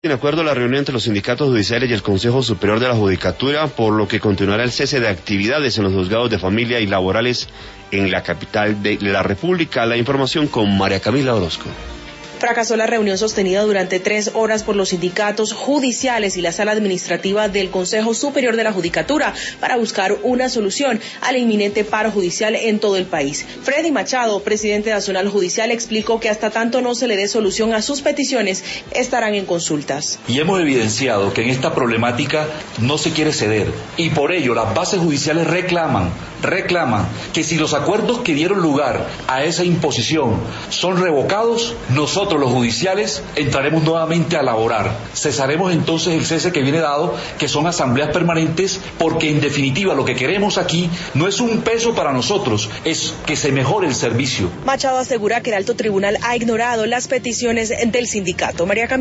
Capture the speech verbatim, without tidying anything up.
En acuerdo a la reunión entre los sindicatos judiciales y el Consejo Superior de la Judicatura, por lo que continuará el cese de actividades en los juzgados de familia y laborales en la capital de la República. La información con María Camila Orozco. Fracasó la reunión sostenida durante tres horas por los sindicatos judiciales y la sala administrativa del Consejo Superior de la Judicatura para buscar una solución al inminente paro judicial en todo el país. Freddy Machado, presidente nacional judicial, explicó que hasta tanto no se le dé solución a sus peticiones, estarán en consultas. Y hemos evidenciado que en esta problemática no se quiere ceder, y por ello las bases judiciales reclaman, reclaman que si los acuerdos que dieron lugar a esa imposición son revocados, nosotros Nosotros los judiciales entraremos nuevamente a laborar. Cesaremos entonces el cese que viene dado, que son asambleas permanentes, porque en definitiva lo que queremos aquí no es un peso para nosotros, es que se mejore el servicio. Machado asegura que el alto tribunal ha ignorado las peticiones del sindicato. María Camila